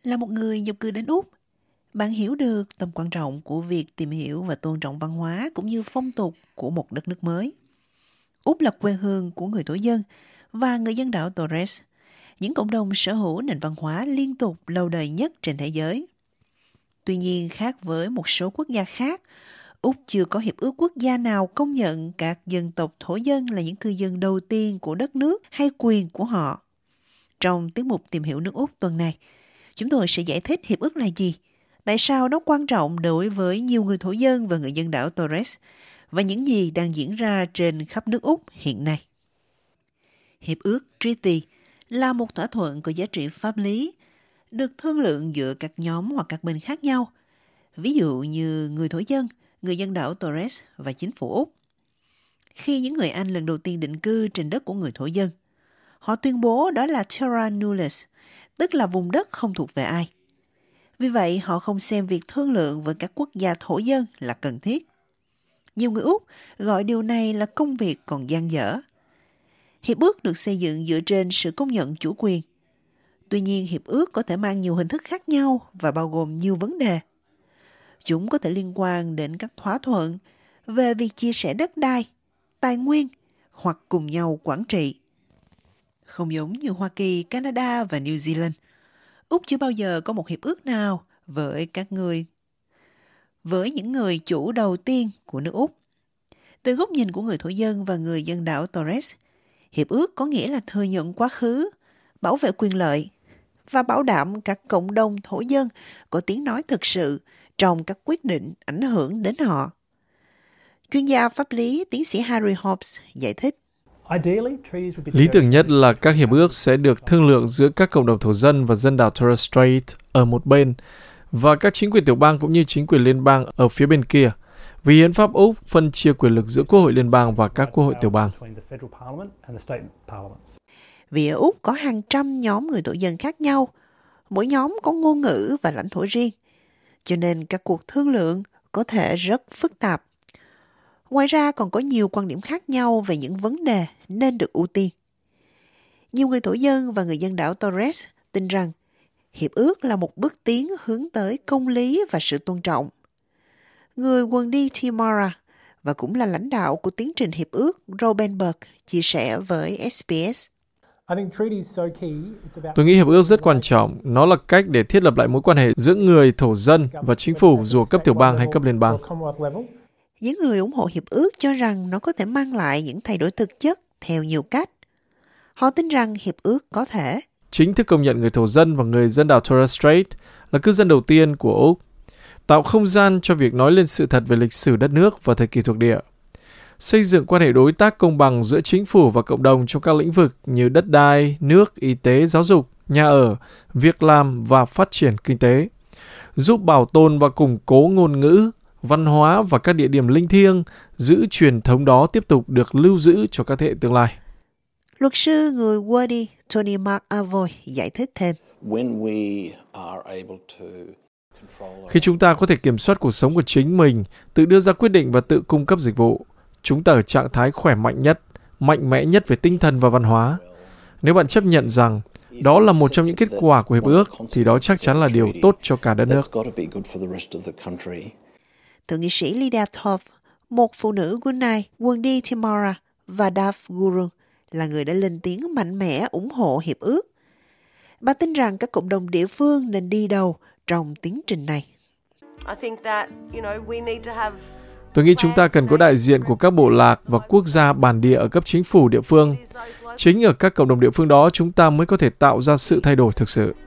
Là một người nhập cư đến Úc, bạn hiểu được tầm quan trọng của việc tìm hiểu và tôn trọng văn hóa cũng như phong tục của một đất nước mới. Úc là quê hương của người thổ dân và người dân đảo Torres, những cộng đồng sở hữu nền văn hóa liên tục lâu đời nhất trên thế giới. Tuy nhiên, khác với một số quốc gia khác, Úc chưa có hiệp ước quốc gia nào công nhận các dân tộc thổ dân là những cư dân đầu tiên của đất nước hay quyền của họ. Trong tiết mục Tìm hiểu nước Úc tuần này, chúng tôi sẽ giải thích hiệp ước là gì, tại sao nó quan trọng đối với nhiều người thổ dân và người dân đảo Torres, và những gì đang diễn ra trên khắp nước Úc hiện nay. Hiệp ước Treaty là một thỏa thuận có giá trị pháp lý, được thương lượng giữa các nhóm hoặc các bên khác nhau, ví dụ như người thổ dân, người dân đảo Torres và chính phủ Úc. Khi những người Anh lần đầu tiên định cư trên đất của người thổ dân, họ tuyên bố đó là Terra Nullius, tức là vùng đất không thuộc về ai. Vì vậy, họ không xem việc thương lượng với các quốc gia thổ dân là cần thiết. Nhiều người Úc gọi điều này là công việc còn dang dở. Hiệp ước được xây dựng dựa trên sự công nhận chủ quyền. Tuy nhiên, hiệp ước có thể mang nhiều hình thức khác nhau và bao gồm nhiều vấn đề. Chúng có thể liên quan đến các thỏa thuận về việc chia sẻ đất đai, tài nguyên hoặc cùng nhau quản trị. Không giống như Hoa Kỳ, Canada và New Zealand, Úc chưa bao giờ có một hiệp ước nào với những người chủ đầu tiên của nước Úc. Từ góc nhìn của người thổ dân và người dân đảo Torres, hiệp ước có nghĩa là thừa nhận quá khứ, bảo vệ quyền lợi và bảo đảm các cộng đồng thổ dân có tiếng nói thực sự trong các quyết định ảnh hưởng đến họ. Chuyên gia pháp lý tiến sĩ Harry Hobbs giải thích. Lý tưởng nhất là các hiệp ước sẽ được thương lượng giữa các cộng đồng thổ dân và dân đảo Torres Strait ở một bên và các chính quyền tiểu bang cũng như chính quyền liên bang ở phía bên kia, vì hiến pháp Úc phân chia quyền lực giữa quốc hội liên bang và các quốc hội tiểu bang. Vì ở Úc có hàng trăm nhóm người thổ dân khác nhau, mỗi nhóm có ngôn ngữ và lãnh thổ riêng, cho nên các cuộc thương lượng có thể rất phức tạp. Ngoài ra còn có nhiều quan điểm khác nhau về những vấn đề nên được ưu tiên. Nhiều người thổ dân và người dân đảo Torres tin rằng hiệp ước là một bước tiến hướng tới công lý và sự tôn trọng. Người Wendy Timora và cũng là lãnh đạo của tiến trình hiệp ước Robin Burke chia sẻ với SBS. Tôi nghĩ hiệp ước rất quan trọng. Nó là cách để thiết lập lại mối quan hệ giữa người thổ dân và chính phủ dù cấp tiểu bang hay cấp liên bang. Những người ủng hộ hiệp ước cho rằng nó có thể mang lại những thay đổi thực chất theo nhiều cách. Họ tin rằng hiệp ước có thể chính thức công nhận người thổ dân và người dân đảo Torres Strait là cư dân đầu tiên của Úc, tạo không gian cho việc nói lên sự thật về lịch sử đất nước và thời kỳ thuộc địa, xây dựng quan hệ đối tác công bằng giữa chính phủ và cộng đồng trong các lĩnh vực như đất đai, nước, y tế, giáo dục, nhà ở, việc làm và phát triển kinh tế, giúp bảo tồn và củng cố ngôn ngữ, văn hóa và các địa điểm linh thiêng, giữ truyền thống đó tiếp tục được lưu giữ cho các thế hệ tương lai. Luật sư người Wendy Tony McAvoy giải thích thêm. Khi chúng ta có thể kiểm soát cuộc sống của chính mình, tự đưa ra quyết định và tự cung cấp dịch vụ, chúng ta ở trạng thái khỏe mạnh nhất, mạnh mẽ nhất về tinh thần và văn hóa. Nếu bạn chấp nhận rằng đó là một trong những kết quả của hiệp ước, thì đó chắc chắn là điều tốt cho cả đất nước. Thượng nghị sĩ Lydia Thorpe, một phụ nữ Gunai, Wendy Timora và Dav Guru là người đã lên tiếng mạnh mẽ ủng hộ hiệp ước. Bà tin rằng các cộng đồng địa phương nên đi đầu trong tiến trình này. Tôi nghĩ chúng ta cần có đại diện của các bộ lạc và quốc gia bản địa ở cấp chính phủ địa phương. Chính ở các cộng đồng địa phương đó chúng ta mới có thể tạo ra sự thay đổi thực sự.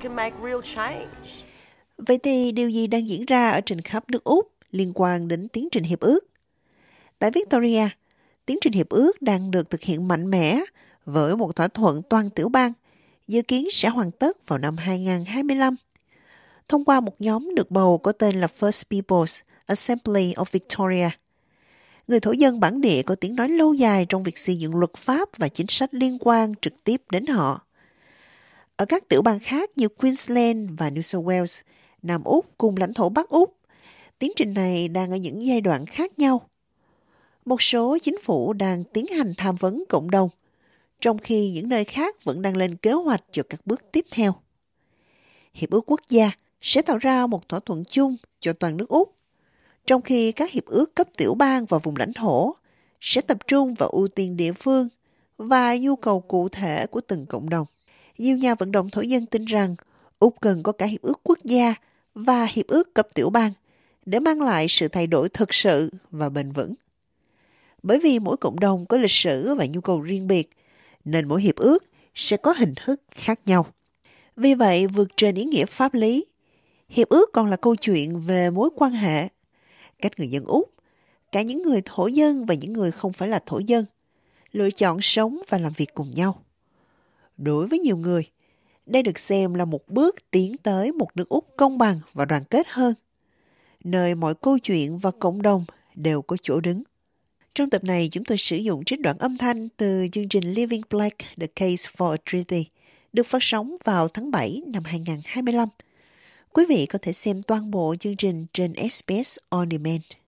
Vậy thì điều gì đang diễn ra ở trên khắp nước Úc liên quan đến tiến trình hiệp ước? Tại Victoria, tiến trình hiệp ước đang được thực hiện mạnh mẽ với một thỏa thuận toàn tiểu bang, dự kiến sẽ hoàn tất vào năm 2025, thông qua một nhóm được bầu có tên là First Peoples Assembly of Victoria. Người thổ dân bản địa có tiếng nói lâu dài trong việc xây dựng luật pháp và chính sách liên quan trực tiếp đến họ. Ở các tiểu bang khác như Queensland và New South Wales, Nam Úc cùng lãnh thổ Bắc Úc, tiến trình này đang ở những giai đoạn khác nhau. Một số chính phủ đang tiến hành tham vấn cộng đồng, trong khi những nơi khác vẫn đang lên kế hoạch cho các bước tiếp theo. Hiệp ước quốc gia sẽ tạo ra một thỏa thuận chung cho toàn nước Úc, trong khi các hiệp ước cấp tiểu bang và vùng lãnh thổ sẽ tập trung vào ưu tiên địa phương và nhu cầu cụ thể của từng cộng đồng. Nhiều nhà vận động thổ dân tin rằng Úc cần có cả hiệp ước quốc gia và hiệp ước cấp tiểu bang để mang lại sự thay đổi thực sự và bền vững. Bởi vì mỗi cộng đồng có lịch sử và nhu cầu riêng biệt, nên mỗi hiệp ước sẽ có hình thức khác nhau. Vì vậy, vượt trên ý nghĩa pháp lý, hiệp ước còn là câu chuyện về mối quan hệ, cách người dân Úc, cả những người thổ dân và những người không phải là thổ dân, lựa chọn sống và làm việc cùng nhau. Đối với nhiều người, đây được xem là một bước tiến tới một nước Úc công bằng và đoàn kết hơn, nơi mọi câu chuyện và cộng đồng đều có chỗ đứng. Trong tập này, chúng tôi sử dụng trích đoạn âm thanh từ chương trình Living Black, The Case for a Treaty, được phát sóng vào tháng 7 năm 2025. Quý vị có thể xem toàn bộ chương trình trên SBS On Demand.